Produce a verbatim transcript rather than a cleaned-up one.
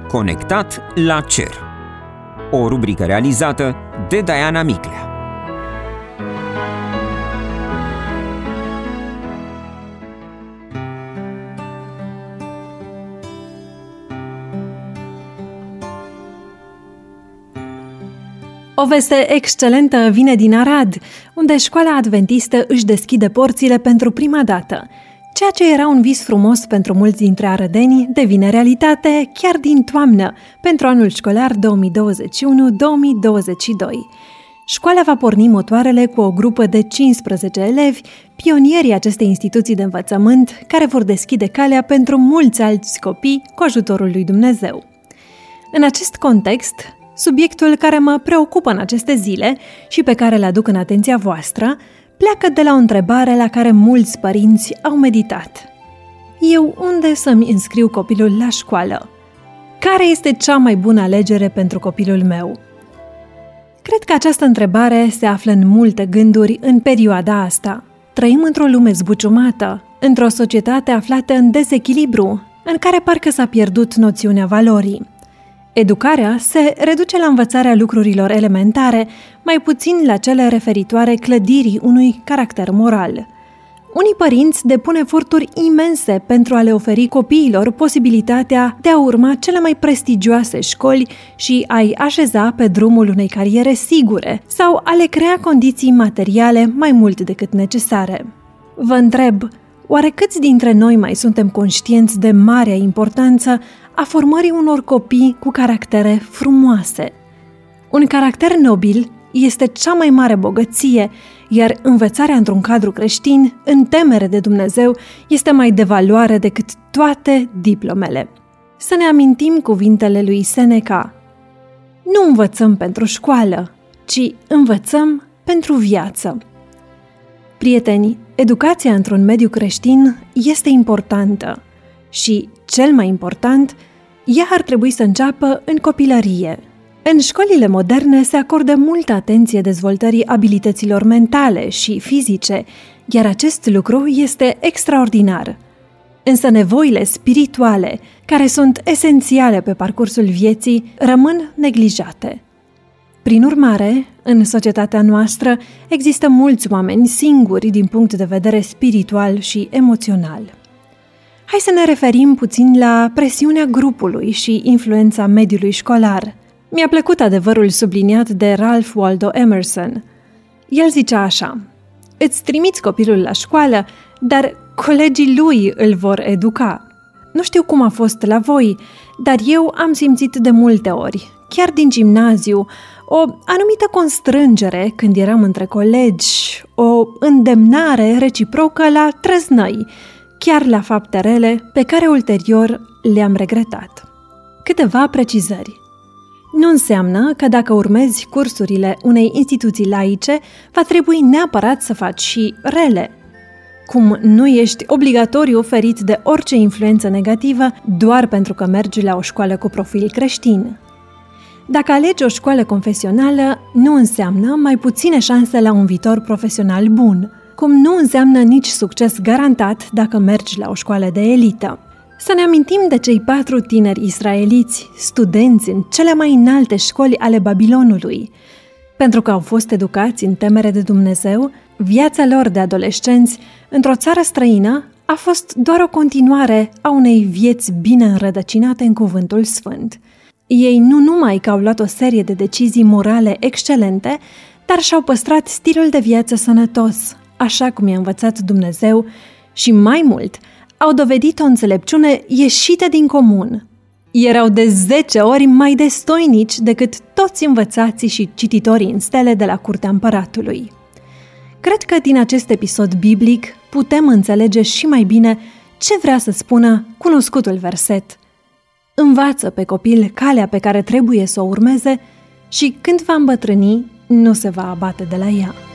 Conectat la cer. O rubrică realizată de Diana Miclea. O veste excelentă vine din Arad, unde școala adventistă își deschide porțile pentru prima dată. Ceea ce era un vis frumos pentru mulți dintre arădeni devine realitate chiar din toamnă, pentru anul școlar două mii douăzeci și unu două mii douăzeci și doi. Școala va porni motoarele cu o grupă de cincisprezece elevi, pionierii acestei instituții de învățământ, care vor deschide calea pentru mulți alți copii cu ajutorul lui Dumnezeu. În acest context, subiectul care mă preocupă în aceste zile și pe care îl aduc în atenția voastră pleacă de la o întrebare la care mulți părinți au meditat. Eu unde să-mi înscriu copilul la școală? Care este cea mai bună alegere pentru copilul meu? Cred că această întrebare se află în multe gânduri în perioada asta. Trăim într-o lume zbuciumată, într-o societate aflată în dezechilibru, în care parcă s-a pierdut noțiunea valorii. Educarea se reduce la învățarea lucrurilor elementare, mai puțin la cele referitoare clădirii unui caracter moral. Unii părinți depun eforturi imense pentru a le oferi copiilor posibilitatea de a urma cele mai prestigioase școli și a-i așeza pe drumul unei cariere sigure sau a le crea condiții materiale mai mult decât necesare. Vă întreb, oare câți dintre noi mai suntem conștienți de marea importanță a formării unor copii cu caractere frumoase? Un caracter nobil este cea mai mare bogăție, iar învățarea într-un cadru creștin, în temere de Dumnezeu, este mai de valoare decât toate diplomele. Să ne amintim cuvintele lui Seneca. Nu învățăm pentru școală, ci învățăm pentru viață. Prieteni, educația într-un mediu creștin este importantă și, cel mai important, ea ar trebui să înceapă în copilărie. În școlile moderne se acordă multă atenție dezvoltării abilităților mentale și fizice, iar acest lucru este extraordinar. Însă nevoile spirituale, care sunt esențiale pe parcursul vieții, rămân neglijate. Prin urmare, în societatea noastră există mulți oameni singuri din punct de vedere spiritual și emoțional. Hai să ne referim puțin la presiunea grupului și influența mediului școlar. Mi-a plăcut adevărul subliniat de Ralph Waldo Emerson. El zicea așa: îți trimiți copilul la școală, dar colegii lui îl vor educa. Nu știu cum a fost la voi, dar eu am simțit de multe ori, chiar din gimnaziu, o anumită constrângere când eram între colegi, o îndemnare reciprocă la trăznăi, chiar la fapte rele pe care ulterior le-am regretat. Câteva precizări. Nu înseamnă că dacă urmezi cursurile unei instituții laice, va trebui neapărat să faci și rele. Cum nu ești obligatoriu ferit de orice influență negativă doar pentru că mergi la o școală cu profil creștin. Dacă alegi o școală confesională, nu înseamnă mai puține șanse la un viitor profesional bun, cum nu înseamnă nici succes garantat dacă mergi la o școală de elită. Să ne amintim de cei patru tineri israeliți, studenți în cele mai înalte școli ale Babilonului. Pentru că au fost educați în temere de Dumnezeu, viața lor de adolescenți într-o țară străină a fost doar o continuare a unei vieți bine înrădăcinate în Cuvântul Sfânt. Ei nu numai că au luat o serie de decizii morale excelente, dar și-au păstrat stilul de viață sănătos, așa cum i-a învățat Dumnezeu, și mai mult, au dovedit o înțelepciune ieșită din comun. Erau de zece ori mai destoinici decât toți învățații și cititorii în stele de la curtea împăratului. Cred că din acest episod biblic putem înțelege și mai bine ce vrea să spună cunoscutul verset. Învață pe copil calea pe care trebuie să o urmeze și când va îmbătrâni, nu se va abate de la ea.